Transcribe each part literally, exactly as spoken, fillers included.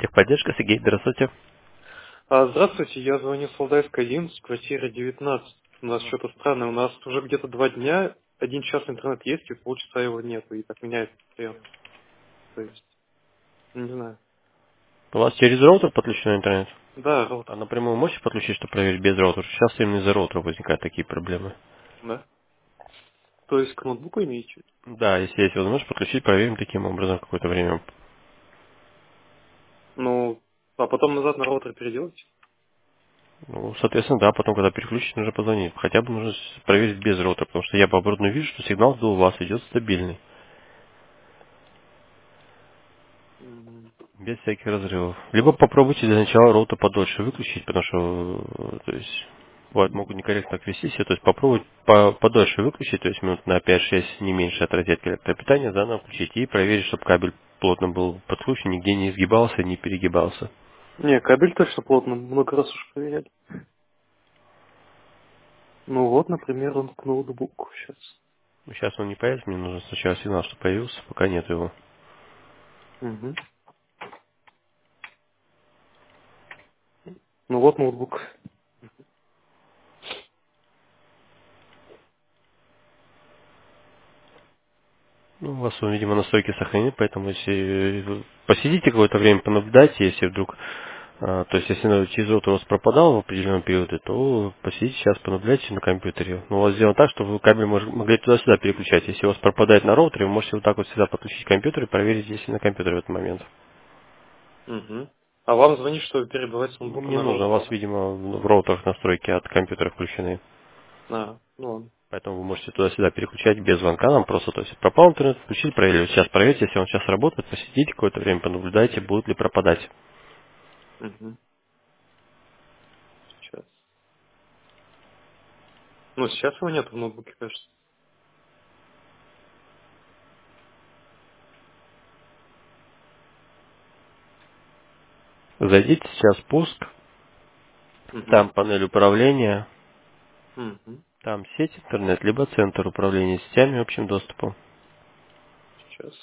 Техподдержка, Сергей, здравствуйте. А, здравствуйте, я звоню с Валдайской один, с квартиры девятнадцать. У нас Мгм. что-то странное. У нас уже где-то два дня, один час интернет есть, и полчаса его нет, и так меняется постоянно. То есть, не знаю. У вас через роутер подключен интернет? Да, роутер, А напрямую можете подключить, чтобы проверить без роутера? Сейчас именно из-за роутера возникают такие проблемы. да. То есть к ноутбуку имеете? Да, если есть возможность подключить, проверим таким образом какое-то время. Ну, а потом назад на роутер переделать? Ну, соответственно, да, потом, когда переключить, нужно позвонить. Хотя бы нужно с- проверить без роутера, потому что я по оборудованию вижу, что сигнал до вас идет стабильный, М, без всяких разрывов. Либо попробуйте для начала роутер подольше выключить, потому что, э, то есть, бывает, могут некорректно так вести себя, то есть попробовать по- подольше выключить, то есть минут на пять-шесть, не меньше от розетки электропитания, заново включить и проверить, чтобы кабель плотно был подключен, нигде не изгибался, не перегибался. Не, кабель точно плотно, много раз уж проверяли. Ну вот, например, он к ноутбуку сейчас. Ну, сейчас он не появится, мне нужно сначала сигнал, что появился, пока нет его. Угу. Ну вот ноутбук. Ну, у вас, видимо, настройки сохранены, поэтому если вы посидите какое-то время, понаблюдайте, если вдруг, а, то есть если ну, через роутер у вас пропадал в определенном периоде, то посидите сейчас, понаблюдайте на компьютере. Но у вас сделано так, чтобы вы кабель мож- могли туда-сюда переключать. Если у вас пропадает на роутере, вы можете вот так вот сюда подключить компьютер и проверить, если на компьютере в этот момент. Угу. А вам звонит, что перебивать с ноутбука Не на нужно, у роутер, вас, да? видимо, в роутерах настройки от компьютера включены. А, ну ладно. Поэтому вы можете туда-сюда переключать без звонка нам просто, то есть пропал интернет, включили, проверили. Сейчас проверьте, если он сейчас работает, посидите какое-то время, понаблюдайте, будет ли пропадать. Угу. Сейчас. Ну, сейчас его нет в ноутбуке, кажется. Зайдите сейчас в пуск, Угу. там панель управления, Угу. там сеть интернет, либо центр управления сетями и общим доступом. Сейчас.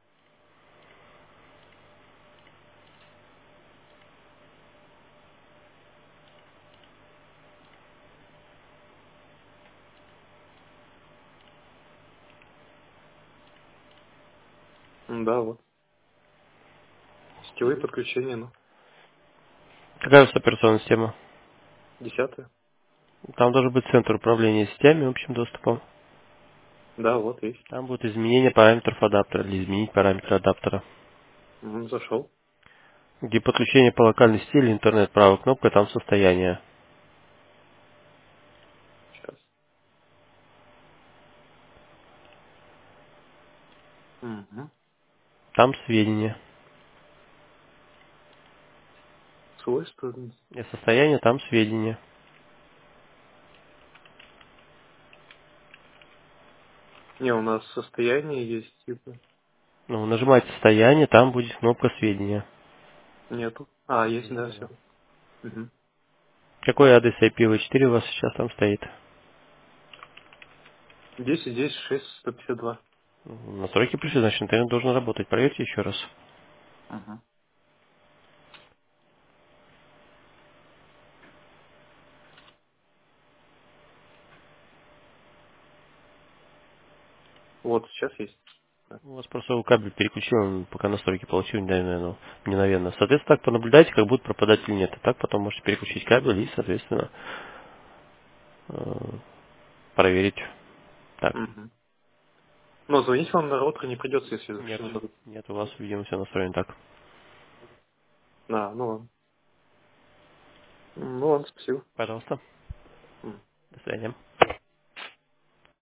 М, Да, вот. Сетевые подключения, ну. Какая у вас операционная система? Десятое. Там должен быть центр управления сетями и общим доступом. Да, вот есть. Там будет изменение параметров адаптера или изменить параметры адаптера. Угу, зашел. Где подключение по локальной сети или интернет, правая кнопка, там состояние. Сейчас. Угу. Там сведения. Свойства. И состояние, там сведения. Не, у нас состояние есть, типа. Ну, нажимаете состояние, там будет кнопка сведения. Нету. А, есть, Есть, да, все. ага. Угу. Какой адрес ай пи ви четыре у вас сейчас там стоит? десять, десять, шесть, сто пятьдесят два. Настройки пришли, значит интернет должен работать. Проверьте еще раз. Угу. Вот, сейчас есть. Да. У вас просто кабель переключил, он пока настройки получил, наверное, мгновенно. Соответственно, так понаблюдайте, как будет пропадать или нет. И так потом можете переключить кабель и, соответственно, э, проверить. Так, Угу. Но звонить вам на роутер не придется, если нет, запущено. нет, у вас, видимо, все настроено так. А, ну ладно. Ну ладно, спасибо. Пожалуйста, М. до свидания.